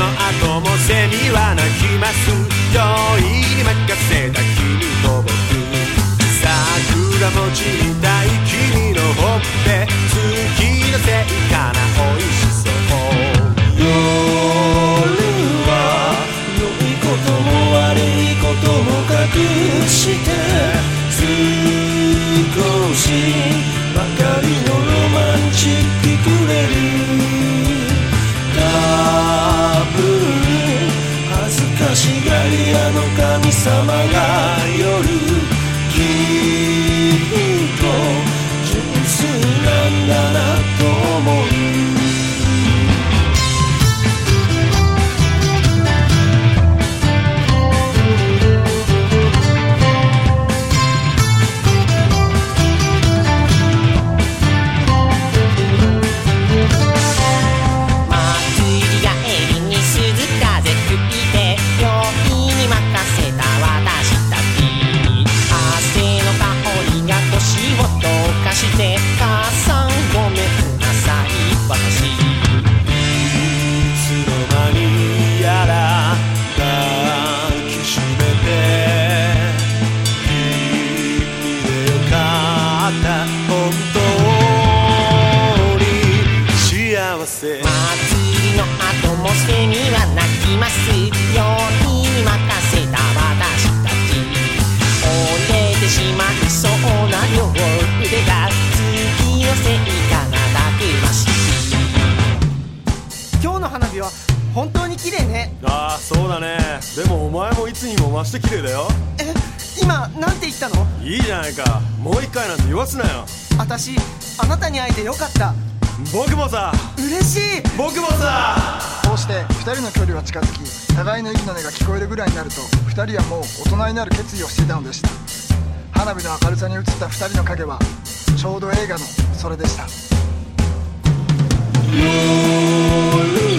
後もセミは鳴きます。酔いに任せた君と僕、桜餅みたい君のほっぺ、月のせいかな、美味しそう。 夜は良いことも悪いことも隠して少しばかりのロマンチックくれる。多分恥ずかしがり屋の神様が夜きっと純粋なんだなと思う。 母さんごめんなさい、私いつの間にやら抱きしめて君でよかった、本当に幸せ。祭りの後もセミは鳴きます。酔いに任せた私たち、折れてしまいそうな両腕が今日の花火は本当に綺麗ね。 ああ、そうだね。でもお前もいつにも増して綺麗だよ。 今なんて言ったの？ いいじゃないか、もう一回なんて言わすなよ。 私あなたに会えてよかった。 僕もさ。 嬉しい。 僕もさ。 こうして2人の距離は近づき、互いの息の根が聞こえるぐらいになると2人はもう大人になる決意をしていたのでした。花火の明るさに映った2人の影はちょうど映画のそれでした。 夜